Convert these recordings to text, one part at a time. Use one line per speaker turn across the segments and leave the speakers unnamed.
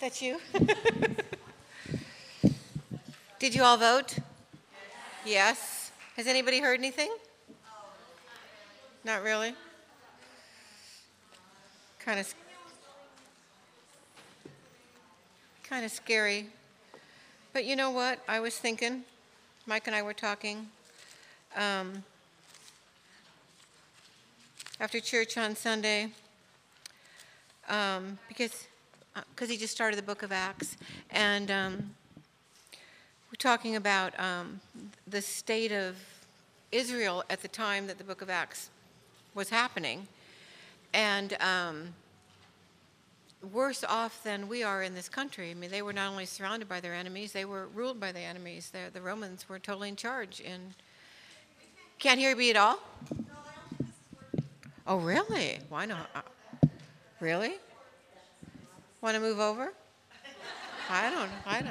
That's you? Did you all vote? Yes. Has anybody heard anything? Not really? Kind of scary. But you know what? I was thinking, Mike and I were talking after church on Sunday, because he just started the book of Acts, and we're talking about the state of Israel at the time that the book of Acts was happening, and worse off than we are in this country. I mean, they were not only surrounded by their enemies, they were ruled by the enemies. The Romans were totally in charge. And can't hear me at all? Oh, really? Why not? Really? Want to move over? I don't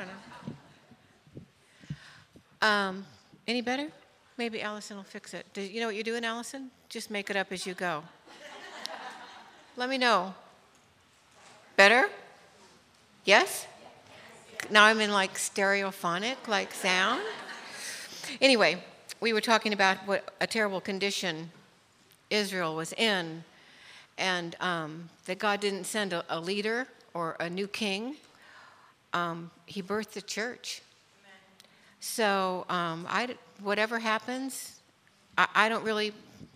know. Any better? Maybe Allison will fix it. Do you know what you're doing, Allison? Just make it up as you go. Let me know. Better? Yes? Now I'm in like stereophonic like sound. Anyway, we were talking about what a terrible condition Israel was in, and that God didn't send a leader or a new king. He birthed the church. So whatever happens, I don't really,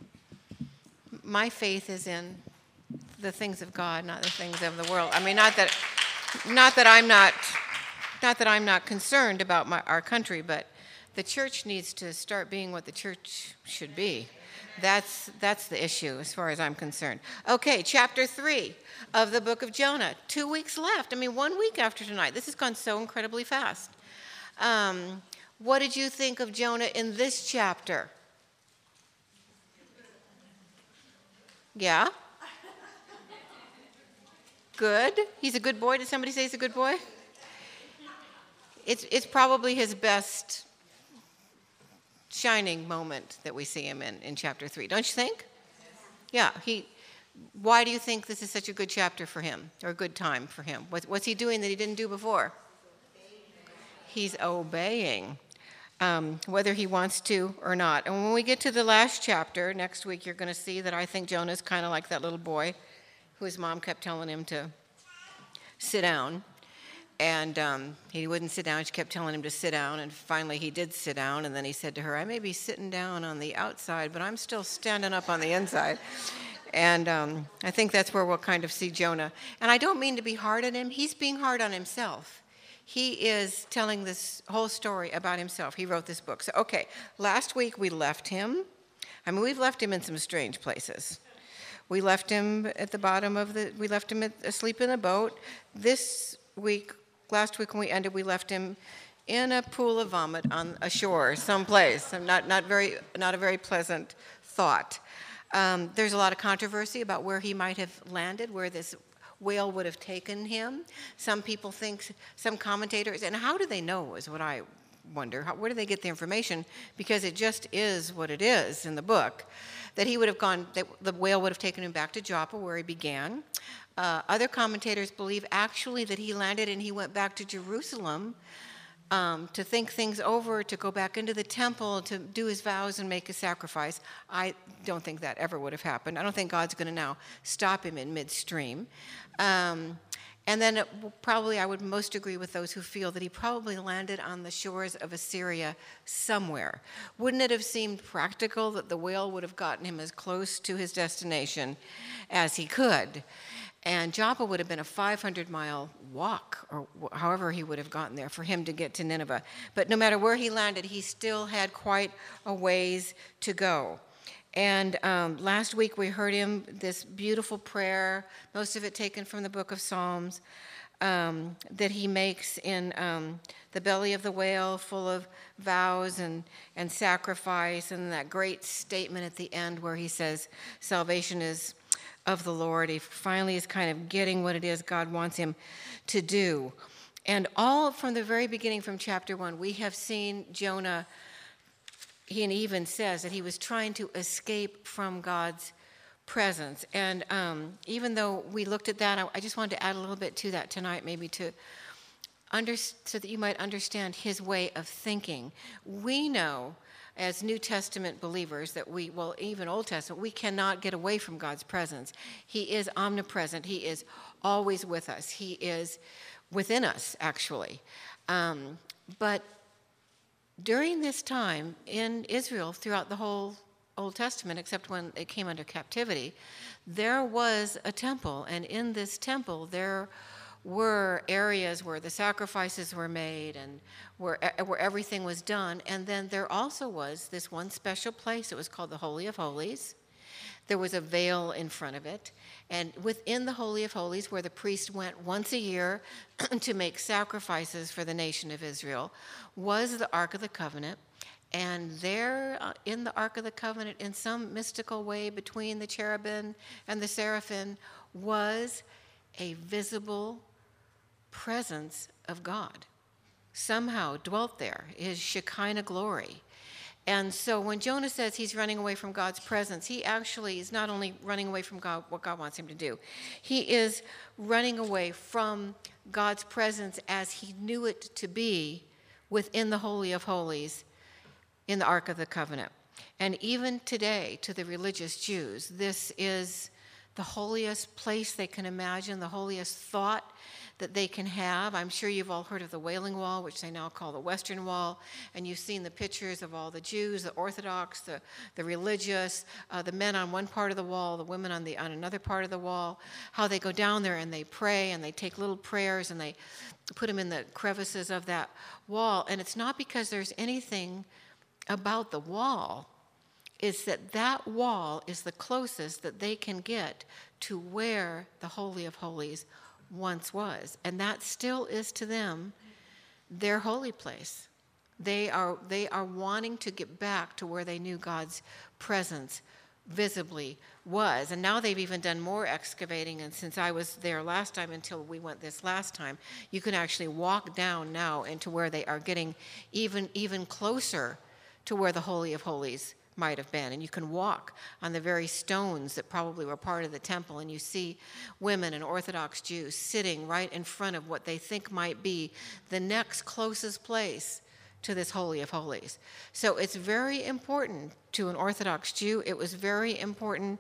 my faith is in the things of God, not the things of the world. I mean, not that I'm not concerned about our country, but the church needs to start being what the church should be. That's the issue as far as I'm concerned. Okay, chapter 3 of the book of Jonah. 2 weeks left. I mean, 1 week after tonight. This has gone so incredibly fast. What did you think of Jonah in this chapter? Yeah? Good. He's a good boy. Did somebody say he's a good boy? It's probably his best shining moment that we see him in chapter 3. Don't you think? Yeah. Why do you think this is such a good chapter for him, or a good time for him? What's he doing that he didn't do before? He's obeying, whether he wants to or not. And when we get to the last chapter, next week, you're going to see that I think Jonah's kind of like that little boy who his mom kept telling him to sit down. And he wouldn't sit down. She kept telling him to sit down. And finally he did sit down. And then he said to her, I may be sitting down on the outside, but I'm still standing up on the inside. And I think that's where we'll kind of see Jonah. And I don't mean to be hard on him. He's being hard on himself. He is telling this whole story about himself. He wrote this book. So, okay, last week we left him. I mean, we've left him in some strange places. We left him at the bottom of we left him asleep in a boat. Last week when we ended, we left him in a pool of vomit on a shore someplace. Not a very pleasant thought. There's a lot of controversy about where he might have landed, where this whale would have taken him. Some people think, some commentators, and how do they know is what I wonder. Where do they get the information? Because it just is what it is in the book. That he would have gone, that the whale would have taken him back to Joppa where he began. Other commentators believe actually that he landed and he went back to Jerusalem to think things over, to go back into the temple, to do his vows and make a sacrifice. I don't think that ever would have happened. I don't think God's going to now stop him in midstream. And then I would most agree with those who feel that he probably landed on the shores of Assyria somewhere. Wouldn't it have seemed practical that the whale would have gotten him as close to his destination as he could? And Joppa would have been a 500-mile walk, or however he would have gotten there, for him to get to Nineveh. But no matter where he landed, he still had quite a ways to go. And last week we heard him, this beautiful prayer, most of it taken from the book of Psalms, that he makes in the belly of the whale, full of vows and sacrifice, and that great statement at the end where he says, salvation is of the Lord. He finally is kind of getting what it is God wants him to do. And all from the very beginning, from chapter 1, we have seen Jonah. He even says that he was trying to escape from God's presence. And even though we looked at that, I just wanted to add a little bit to that tonight, maybe so that you might understand his way of thinking. We know as New Testament believers that even Old Testament, we cannot get away from God's presence. He is omnipresent. He is always with us. He is within us, actually. But during this time in Israel, throughout the whole Old Testament, except when it came under captivity, there was a temple. And in this temple, there were areas where the sacrifices were made and where everything was done. And then there also was this one special place. It was called the Holy of Holies. There was a veil in front of it. And within the Holy of Holies, where the priest went once a year to make sacrifices for the nation of Israel, was the Ark of the Covenant. And there in the Ark of the Covenant, in some mystical way between the cherubim and the seraphim, was a visible presence of God. Somehow dwelt there, his Shekinah glory. And so when Jonah says he's running away from God's presence, he actually is not only running away from God, what God wants him to do. He is running away from God's presence as he knew it to be within the Holy of Holies in the Ark of the Covenant. And even today, to the religious Jews, this is the holiest place they can imagine, the holiest thought that they can have. I'm sure you've all heard of the Wailing Wall, which they now call the Western Wall, and you've seen the pictures of all the Jews, the Orthodox, the religious, the men on one part of the wall, the women on another part of the wall, how they go down there and they pray and they take little prayers and they put them in the crevices of that wall. And it's not because there's anything about the wall. Is that wall is the closest that they can get to where the Holy of Holies once was. And that still is to them their holy place. They are wanting to get back to where they knew God's presence visibly was. And now they've even done more excavating. And since I was there last time until we went this last time, you can actually walk down now into where they are getting even closer to where the Holy of Holies might have been. And you can walk on the very stones that probably were part of the temple, and you see women and Orthodox Jews sitting right in front of what they think might be the next closest place to this Holy of Holies. So it's very important to an Orthodox Jew. It was very important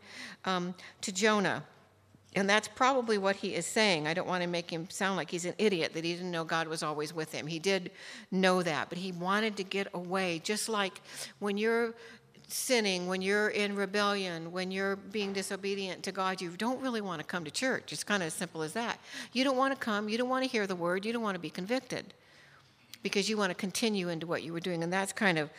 to Jonah. And that's probably what he is saying. I don't want to make him sound like he's an idiot, that he didn't know God was always with him. He did know that, but he wanted to get away. Just like when you're sinning, when you're in rebellion, when you're being disobedient to God, you don't really want to come to church. It's kind of as simple as that. You don't want to come. You don't want to hear the word. You don't want to be convicted because you want to continue into what you were doing. And that's kind of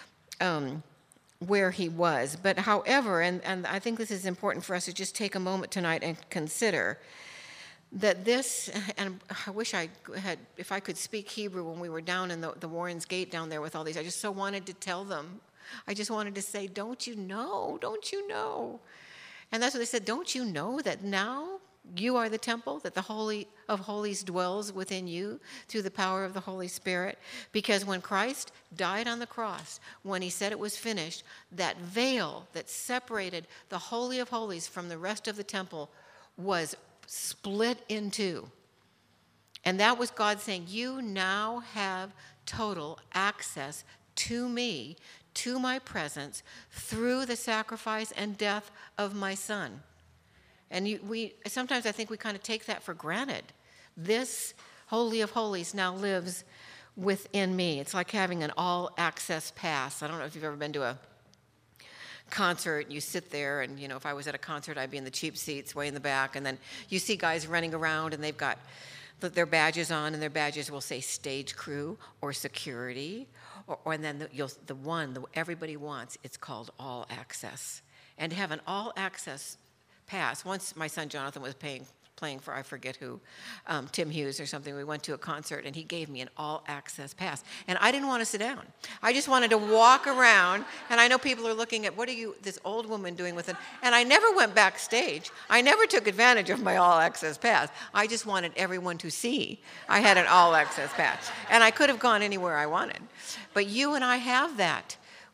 where he was. But however, and I think this is important for us to just take a moment tonight and consider that this, and I wish I had, if I could speak Hebrew when we were down in the Warren's Gate down there with all these, I just so wanted to tell them. I just wanted to say, don't you know? Don't you know? And that's what they said, don't you know that now you are the temple, that the Holy of Holies dwells within you through the power of the Holy Spirit? Because when Christ died on the cross, when he said it was finished, that veil that separated the Holy of Holies from the rest of the temple was split in two. And that was God saying, you now have total access to me, to my presence, through the sacrifice and death of my Son. And sometimes I think we kind of take that for granted. This Holy of Holies now lives within me. It's like having an all-access pass. I don't know if you've ever been to a concert. You sit there, and if I was at a concert, I'd be in the cheap seats way in the back, and then you see guys running around, and they've got their badges on, and their badges will say stage crew or security, and then the one everybody wants, it's called all access. And to have an all access pass, once my son Jonathan was playing for, I forget who, Tim Hughes or something, we went to a concert and he gave me an all access pass. And I didn't want to sit down. I just wanted to walk around, and I know people are looking at, what are you, this old woman, doing with it? And I never went backstage. I never took advantage of my all access pass. I just wanted everyone to see I had an all access pass. And I could have gone anywhere I wanted. But you and I have that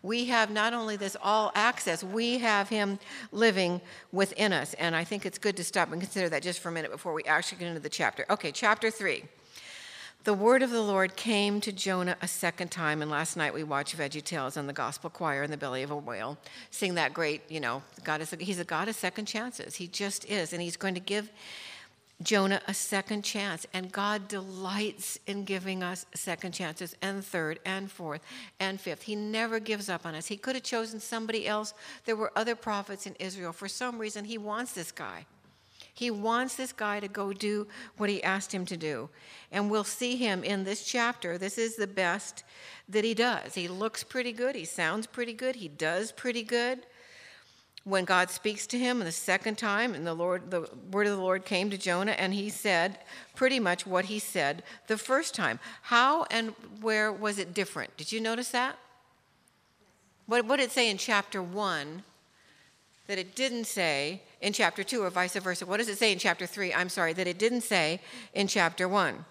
We have not only this all access, we have him living within us. And I think it's good to stop and consider that just for a minute before we actually get into the chapter. Okay, chapter 3. The word of the Lord came to Jonah a second time, and last night we watched VeggieTales on the gospel choir in the belly of a whale, sing that great, he's a God of second chances. He just is, and he's going to give Jonah a second chance, and God delights in giving us second chances and third and fourth and fifth. He never gives up on us. He could have chosen somebody else. There were other prophets in Israel. For some reason, he wants this guy. He wants this guy to go do what he asked him to do. And we'll see him in this chapter. This is the best that he does. He looks pretty good. He sounds pretty good. He does pretty good. When God speaks to him the second time, and the word of the Lord came to Jonah, and he said pretty much what he said the first time. How and where was it different? Did you notice that? What did it say in chapter 1 that it didn't say in chapter 2, or vice versa? What does it say in chapter 3, that it didn't say in chapter 1?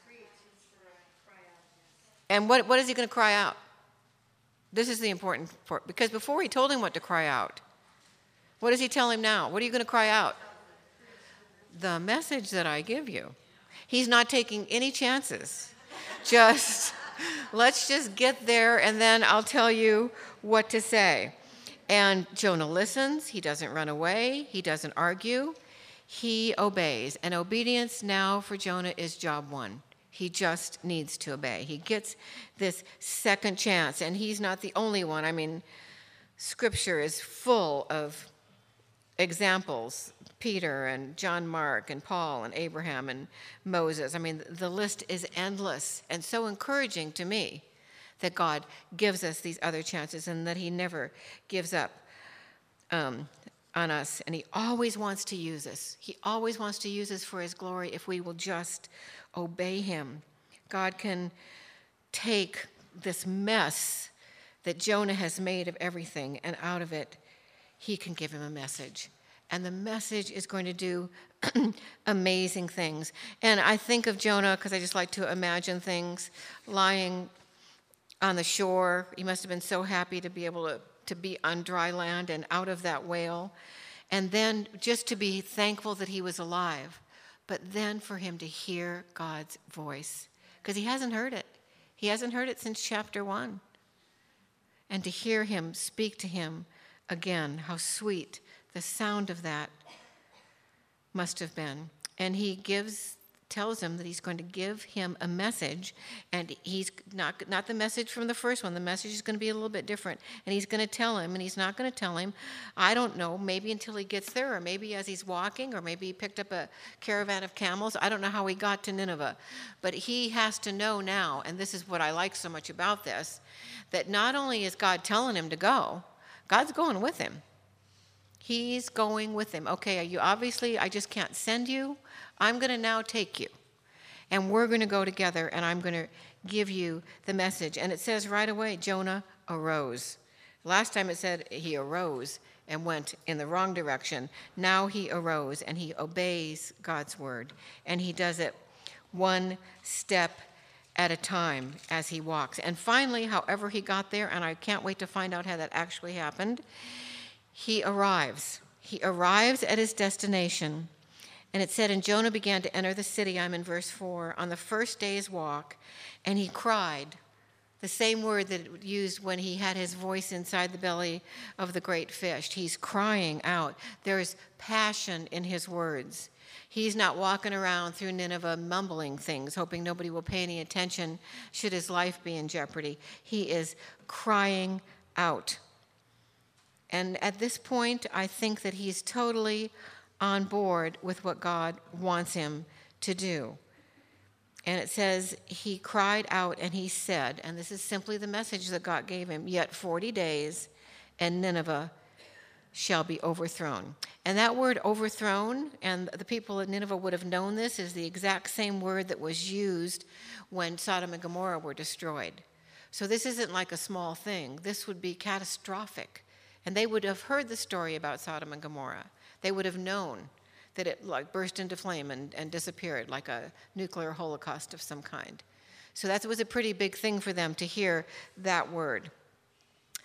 And what is he going to cry out? This is the important part, because before he told him what to cry out, what does he tell him now? What are you going to cry out? The message that I give you. He's not taking any chances. Let's just get there, and then I'll tell you what to say. And Jonah listens. He doesn't run away. He doesn't argue. He obeys. And obedience now for Jonah is job 1. He just needs to obey. He gets this second chance, and he's not the only one. I mean, Scripture is full of examples. Peter and John Mark and Paul and Abraham and Moses. I mean, the list is endless and so encouraging to me that God gives us these other chances and that he never gives up on us. And he always wants to use us. He always wants to use us for his glory if we will just obey him. God can take this mess that Jonah has made of everything, and out of it, he can give him a message. And the message is going to do amazing things. And I think of Jonah, because I just like to imagine things, lying on the shore. He must have been so happy to be able to be on dry land and out of that whale. And then just to be thankful that he was alive. But then for him to hear God's voice, because he hasn't heard it. He hasn't heard it since chapter 1. And to hear him speak to him again, how sweet the sound of that must have been. And he tells him that he's going to give him a message, and he's not the message from the first one. The message is going to be a little bit different. And he's going to tell him, and he's not going to tell him, I don't know, maybe until he gets there, or maybe as he's walking, or maybe he picked up a caravan of camels. I don't know how he got to Nineveh. But he has to know now, and this is what I like so much about this, that not only is God telling him to go, God's going with him. He's going with him. Okay, I just can't send you. I'm going to now take you. And we're going to go together, and I'm going to give you the message. And it says right away, Jonah arose. Last time it said he arose and went in the wrong direction. Now he arose, and he obeys God's word. And he does it one step at a time as he walks. And finally, however he got there, and I can't wait to find out how that actually happened, he arrives. He arrives at his destination. And it said, and Jonah began to enter the city, I'm in verse 4, on the first day's walk, and he cried, the same word that it used when he had his voice inside the belly of the great fish. He's crying out. There is passion in his words. He's not walking around through Nineveh mumbling things, hoping nobody will pay any attention should his life be in jeopardy. He is crying out. And at this point, I think that he's totally on board with what God wants him to do. And it says, he cried out and he said, and this is simply the message that God gave him, yet 40 days and Nineveh shall be overthrown. And that word overthrown, and the people of Nineveh would have known this, is the exact same word that was used when Sodom and Gomorrah were destroyed. So this isn't like a small thing. This would be catastrophic. And they would have heard the story about Sodom and Gomorrah. They would have known that it burst into flame and disappeared like a nuclear holocaust of some kind. So that was a pretty big thing for them to hear that word.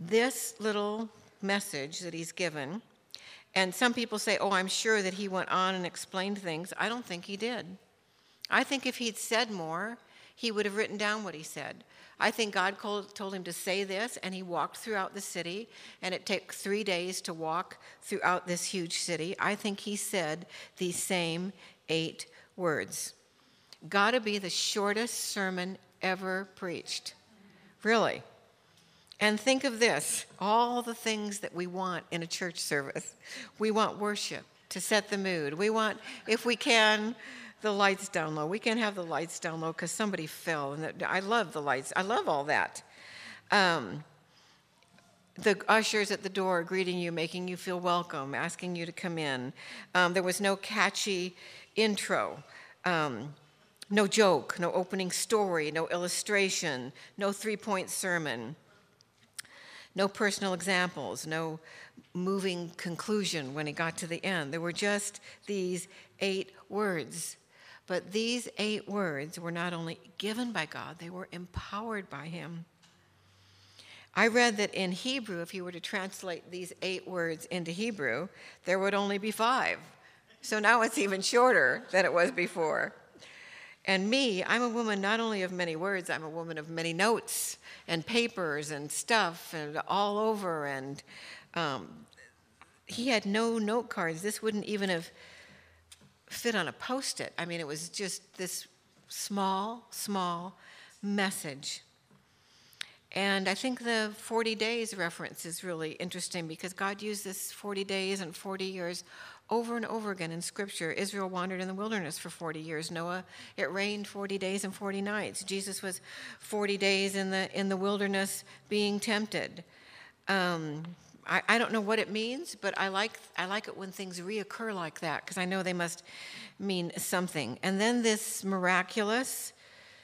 this little message that he's given, and some people say, oh, I'm sure that he went on and explained things. I don't think he did. I think if he'd said more, he would have written down what he said. I think God told him to say this, and he walked throughout the city, and it took 3 days to walk throughout this huge city. I think he said these same 8 words. Gotta be the shortest sermon ever preached. Really. And think of this, all the things that we want in a church service. We want worship to set the mood. We want, if we can, the lights down low. We can have the lights down low because somebody fell. And I love the lights. I love all that. The ushers at the door greeting you, making you feel welcome, asking you to come in. There was no catchy intro. No joke, no opening story, no illustration, no 3-point sermon. No personal examples, no moving conclusion when he got to the end. There were just these 8 words. But these 8 words were not only given by God, they were empowered by him. I read that in Hebrew, if you were to translate these 8 words into Hebrew, there would only be 5. So now it's even shorter than it was before. And me, I'm a woman not only of many words, I'm a woman of many notes and papers and stuff and all over. And he had no note cards. This wouldn't even have fit on a Post-it. I mean, it was just this small message. And I think the 40 days reference is really interesting because God used this 40 days and 40 years over and over again in Scripture. Israel wandered in the wilderness for 40 years. Noah, it rained 40 days and 40 nights. Jesus was 40 days in the wilderness being tempted. I don't know what it means, but I like it when things reoccur like that because I know they must mean something. And then this miraculous,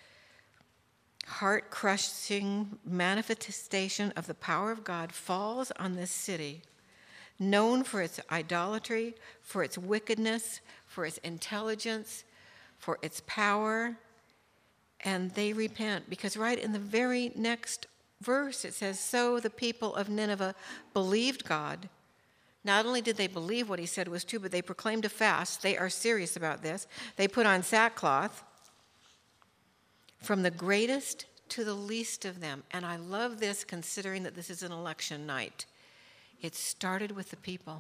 heart-crushing manifestation of the power of God falls on this city, known for its idolatry, for its wickedness, for its intelligence, for its power, and they repent. Because right in the very next verse it says, so the people of Nineveh believed God. Not only did they believe what he said was true, but they proclaimed a fast. They are serious about this. They put on sackcloth, from the greatest to the least of them. And I love this considering that this is an election night. It started with the people.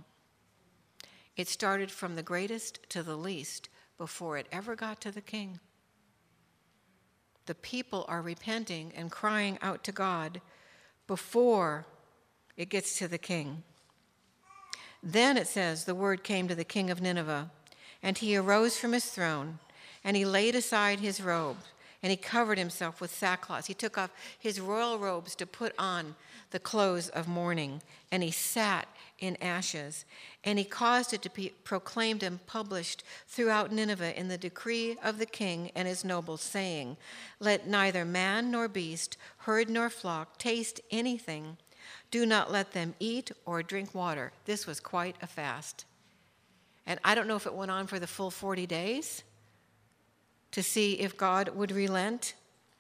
It started from the greatest to the least before it ever got to the king. The people are repenting and crying out to God before it gets to the king. Then it says, the word came to the king of Nineveh, and he arose from his throne, and he laid aside his robe, and he covered himself with sackcloth. He took off his royal robes to put on the clothes of mourning, and he sat in ashes. And he caused it to be proclaimed and published throughout Nineveh in the decree of the king and his nobles, saying, let neither man nor beast, herd nor flock, taste anything. Do not let them eat or drink water. This was quite a fast. And I don't know if it went on for the full 40 days to see if God would relent.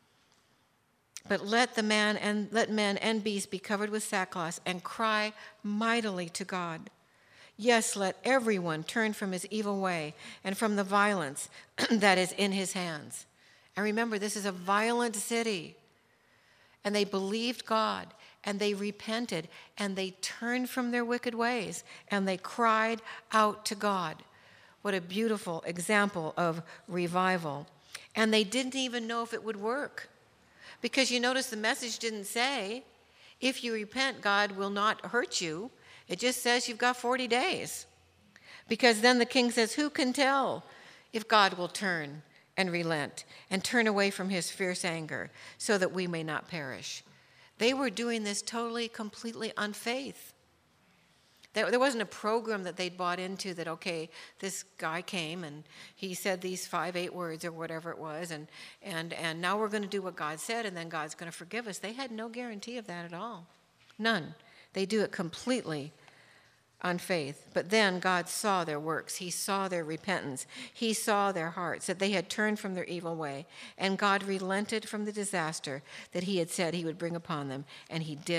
But let men and beasts be covered with sackcloth and cry mightily to God. Yes, let everyone turn from his evil way and from the violence that is in his hands. And remember, this is a violent city. And they believed God, and they repented, and they turned from their wicked ways, and they cried out to God. What a beautiful example of revival. And they didn't even know if it would work. Because you notice the message didn't say, if you repent, God will not hurt you. It just says you've got 40 days. Because then the king says, who can tell if God will turn and relent and turn away from his fierce anger so that we may not perish? They were doing this totally, completely on faith. There wasn't a program that they'd bought into that, okay, this guy came and he said these 8 words or whatever it was, and now we're going to do what God said, and then God's going to forgive us. They had no guarantee of that at all. None. They do it completely on faith. But then God saw their works. He saw their repentance. He saw their hearts, that they had turned from their evil way, and God relented from the disaster that he had said he would bring upon them, and he did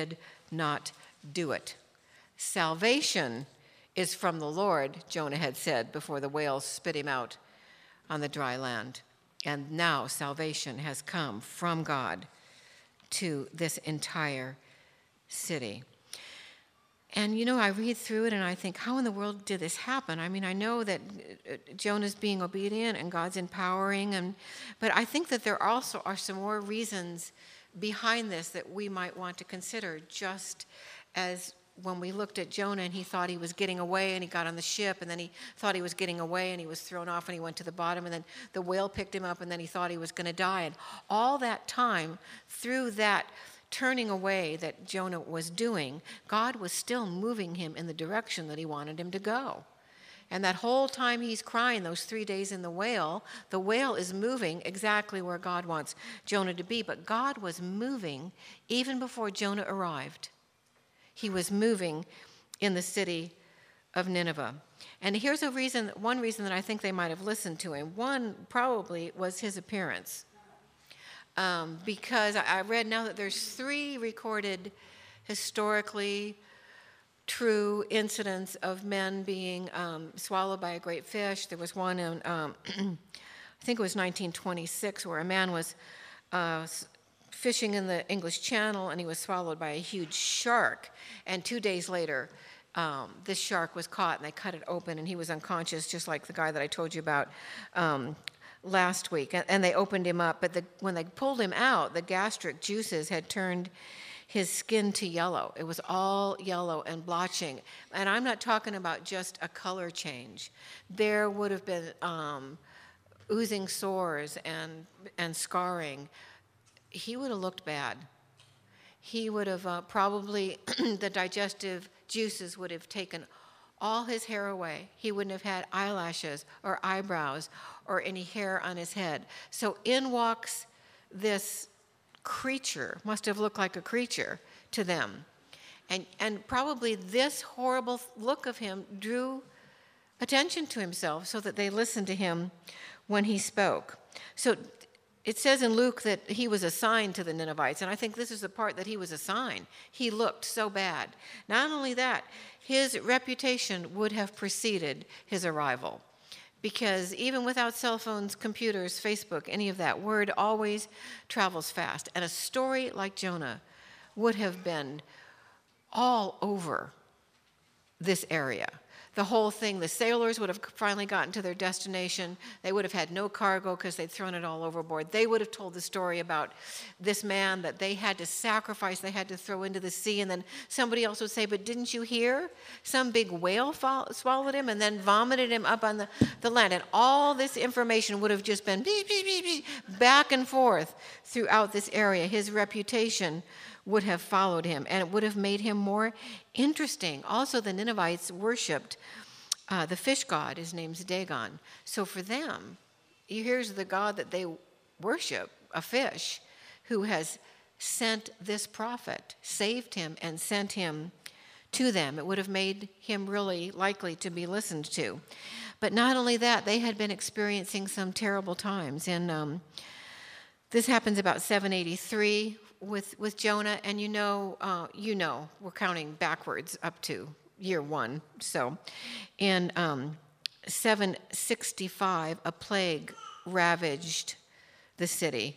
not do it. Salvation is from the Lord, Jonah had said before the whales spit him out on the dry land. And now salvation has come from God to this entire city. And I read through it and I think, how in the world did this happen? I mean, I know that Jonah's being obedient and God's empowering, but I think that there also are some more reasons behind this that we might want to consider, just as when we looked at Jonah and he thought he was getting away and he got on the ship, and then he thought he was getting away and he was thrown off and he went to the bottom, and then the whale picked him up, and then he thought he was going to die. And all that time, through that turning away that Jonah was doing, God was still moving him in the direction that he wanted him to go. And that whole time he's crying, those 3 days in the whale is moving exactly where God wants Jonah to be. But God was moving even before Jonah arrived. He was moving in the city of Nineveh. And here's one reason that I think they might have listened to him. One probably was his appearance. Because I read now that there's 3 recorded historically true incidents of men being swallowed by a great fish. There was one in, I think it was 1926, where a man was fishing in the English Channel and he was swallowed by a huge shark. And 2 days later, this shark was caught and they cut it open and he was unconscious, just like the guy that I told you about last week. And they opened him up, but when they pulled him out, the gastric juices had turned his skin to yellow. It was all yellow and blotching. And I'm not talking about just a color change. There would have been oozing sores and scarring. He would have looked bad. He would have probably, the digestive juices would have taken all his hair away. He wouldn't have had eyelashes or eyebrows or any hair on his head. So in walks this creature, must have looked like a creature to them. And probably this horrible look of him drew attention to himself so that they listened to him when he spoke. So it says in Luke that he was assigned to the Ninevites, and I think this is the part that he was assigned. He looked so bad. Not only that, his reputation would have preceded his arrival, because even without cell phones, computers, Facebook, any of that, word always travels fast. And a story like Jonah would have been all over this area. The whole thing, the sailors would have finally gotten to their destination. They would have had no cargo because they'd thrown it all overboard. They would have told the story about this man that they had to sacrifice, they had to throw into the sea, and then somebody else would say, but didn't you hear? Some big whale swallowed him and then vomited him up on the land. And all this information would have just been back and forth throughout this area. His reputation would have followed him, and it would have made him more interesting. Also, the Ninevites worshipped the fish god. His name's Dagon. So for them, here's the god that they worship, a fish, who has sent this prophet, saved him, and sent him to them. It would have made him really likely to be listened to. But not only that, they had been experiencing some terrible times. And this happens about 783 with Jonah, and we're counting backwards up to year 1. So in 765, a plague ravaged the city,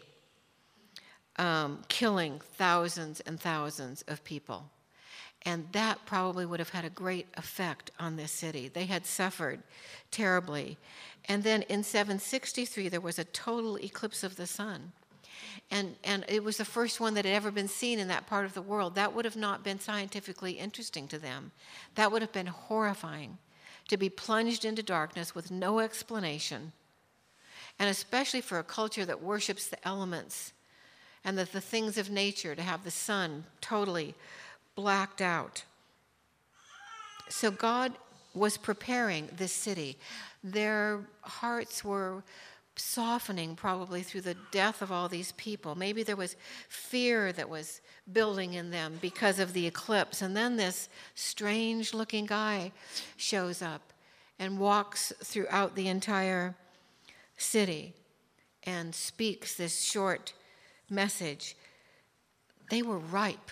killing thousands and thousands of people. And that probably would have had a great effect on this city. They had suffered terribly. And then in 763, there was a total eclipse of the sun. And it was the first one that had ever been seen in that part of the world. That would have not been scientifically interesting to them. That would have been horrifying, to be plunged into darkness with no explanation, and especially for a culture that worships the elements and the things of nature, to have the sun totally blacked out. So God was preparing this city. Their hearts were softening probably through the death of all these people. Maybe there was fear that was building in them because of the eclipse. And then this strange-looking guy shows up and walks throughout the entire city and speaks this short message. They were ripe.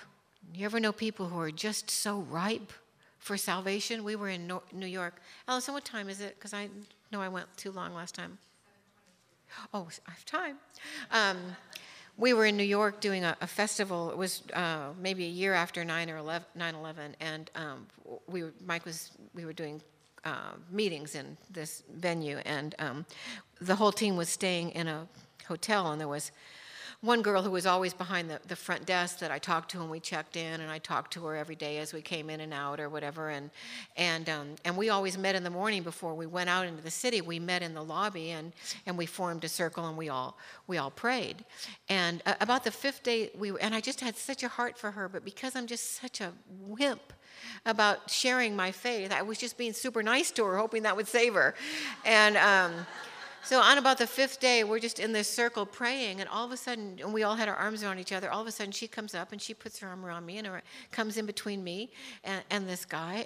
You ever know people who are just so ripe for salvation? We were in New York. Allison, what time is it? Because I know I went too long last time. Oh, I have time. We were in New York doing a festival. It was maybe a year after 9/11, and we were doing meetings in this venue, and the whole team was staying in a hotel, and there was one girl who was always behind the front desk that I talked to when we checked in, and I talked to her every day as we came in and out or whatever. And we always met in the morning before we went out into the city. We met in the lobby, and we formed a circle, and we all prayed. And about the fifth day, and I just had such a heart for her, but because I'm just such a wimp about sharing my faith, I was just being super nice to her, hoping that would save her. And so on about the fifth day, we're just in this circle praying, and all of a sudden, and we all had our arms around each other. All of a sudden, she comes up and she puts her arm around me, and comes in between me and this guy,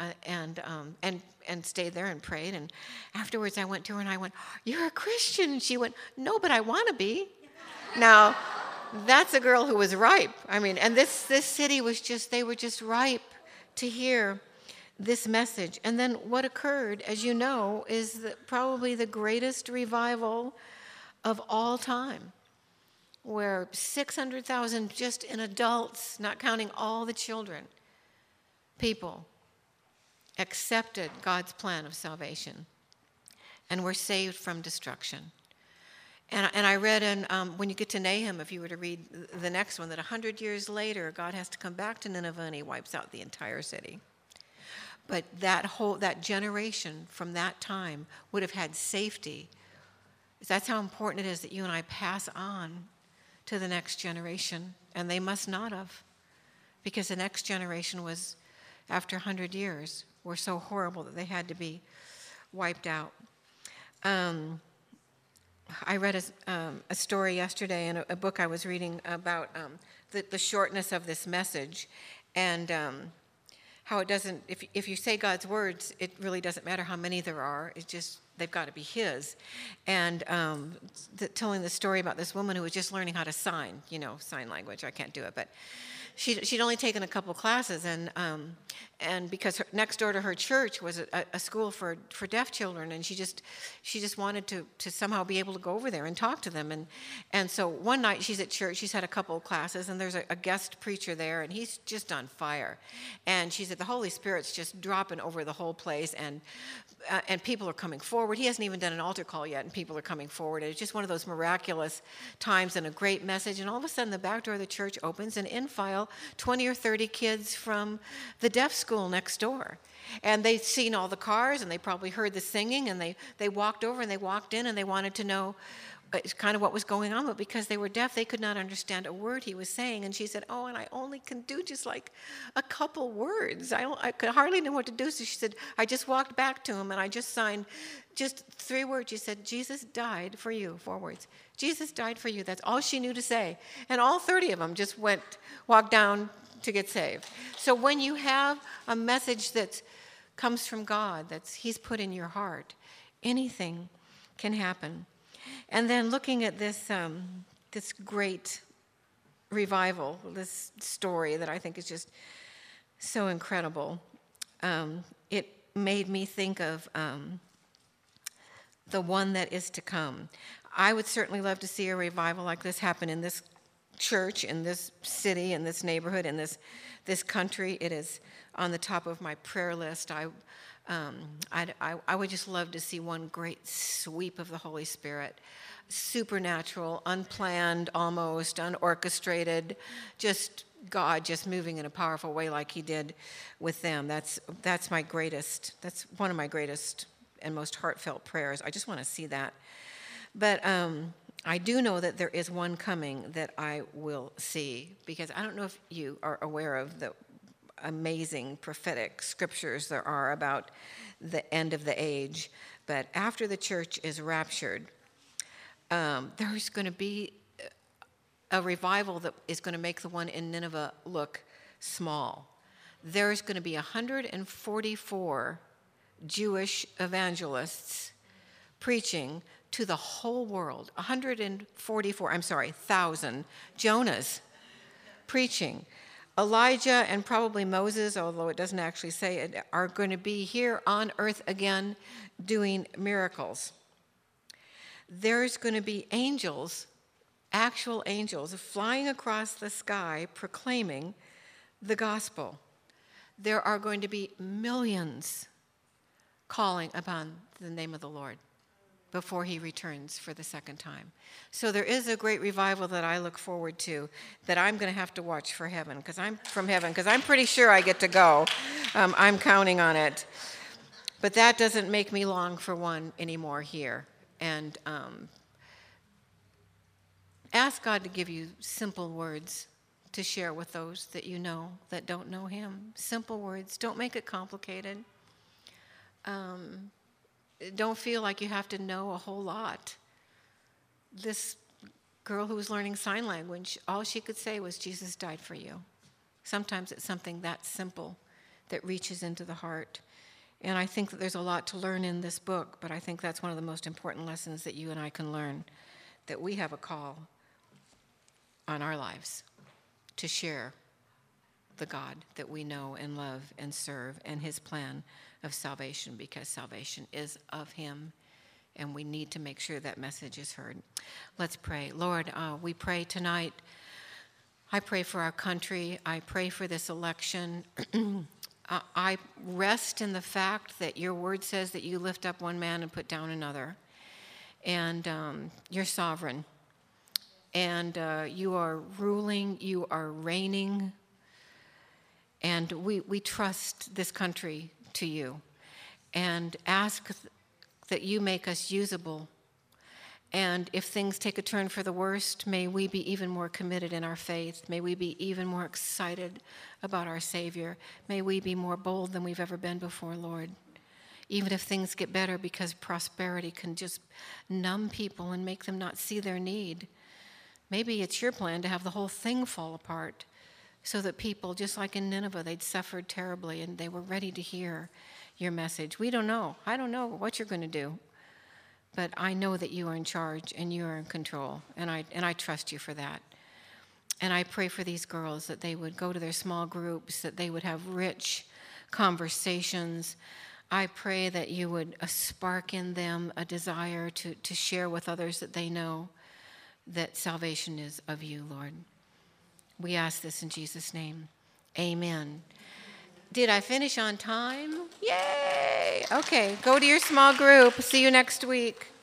and stayed there and prayed. And afterwards, I went to her and I went, "You're a Christian?" And she went, "No, but I want to be." Now, that's a girl who was ripe. I mean, and this city was they were just ripe to hear this message. And then what occurred, as you know, is probably the greatest revival of all time, where 600,000 just in adults, not counting all the children, people accepted God's plan of salvation and were saved from destruction. And I read when you get to Nahum, if you were to read the next one, that 100 years later, God has to come back to Nineveh and he wipes out the entire city. But that generation from that time would have had safety. That's how important it is that you and I pass on to the next generation. And they must not have, because the next generation was, after 100 years, were so horrible that they had to be wiped out. I read a story yesterday in a book I was reading about the shortness of this message, and how it doesn't, if you say God's words, it really doesn't matter how many there are. It's just, they've got to be his. And telling the story about this woman who was just learning how to sign language. I can't do it, but she'd only taken a couple classes, and because next door to her church was a school for deaf children, and she just wanted to somehow be able to go over there and talk to them, and so one night she's at church, she's had a couple of classes, and there's a guest preacher there, and he's just on fire, and she said the Holy Spirit's just dropping over the whole place, and people are coming forward. He hasn't even done an altar call yet, and people are coming forward. And it's just one of those miraculous times and a great message. And all of a sudden, the back door of the church opens, and in file 20 or 30 kids from the deaf school next door. And they'd seen all the cars, and they probably heard the singing, and they walked over, and they walked in, and they wanted to know kind of what was going on, but because they were deaf, they could not understand a word he was saying. And she said, "Oh, and I only can do just like a couple words. I could hardly know what to do." So she said, "I just walked back to him and I just signed just 3 words." She said, "Jesus died for you," 4 words. "Jesus died for you." That's all she knew to say. And all 30 of them just walked down to get saved. So when you have a message that comes from God, he's put in your heart, anything can happen. And then looking at this great revival, this story that I think is just so incredible, it made me think of the one that is to come. I would certainly love to see a revival like this happen in this church, in this city, in this neighborhood, in this country. It is on the top of my prayer list. I would just love to see one great sweep of the Holy Spirit, supernatural, unplanned, almost unorchestrated, just God just moving in a powerful way like he did with them. That's one of my greatest and most heartfelt prayers. I just want to see that. But I do know that there is one coming that I will see, because I don't know if you are aware of the amazing prophetic scriptures there are about the end of the age. But after the church is raptured, there's going to be a revival that is going to make the one in Nineveh look small. There's going to be 144 Jewish evangelists preaching to the whole world. 144,000 Jonahs preaching. Elijah and probably Moses, although it doesn't actually say it, are going to be here on earth again doing miracles. There's going to be angels, actual angels, flying across the sky proclaiming the gospel. There are going to be millions calling upon the name of the Lord before he returns for the second time. So there is a great revival that I look forward to, that I'm going to have to watch for heaven, because I'm pretty sure I get to go. I'm counting on it. But that doesn't make me long for one anymore here. And ask God to give you simple words to share with those that you know that don't know him. Simple words. Don't make it complicated. Don't feel like you have to know a whole lot. This girl who was learning sign language, all she could say was, Jesus died for you. Sometimes it's something that simple that reaches into the heart. And I think that there's a lot to learn in this book, but I think that's one of the most important lessons that you and I can learn, that we have a call on our lives to share the God that we know and love and serve, and his plan of salvation, because salvation is of him, and we need to make sure that message is heard. Let's pray. Lord, we pray tonight. I pray for our country. I pray for this election. I rest in the fact that your word says that you lift up one man and put down another, and you're sovereign, and you are ruling, you are reigning, and we trust this country to you and ask that you make us usable. And if things take a turn for the worst, may we be even more committed in our faith. May we be even more excited about our Savior. May we be more bold than we've ever been before, Lord. Even if things get better, because prosperity can just numb people and make them not see their need. Maybe it's your plan to have the whole thing fall apart, so that people, just like in Nineveh, they'd suffered terribly and they were ready to hear your message. We don't know. I don't know what you're going to do. But I know that you are in charge and you are in control, and I trust you for that. And I pray for these girls, that they would go to their small groups, that they would have rich conversations. I pray that you would spark in them a desire to share with others that they know that salvation is of you, Lord. We ask this in Jesus' name. Amen. Did I finish on time? Yay! Okay, go to your small group. See you next week.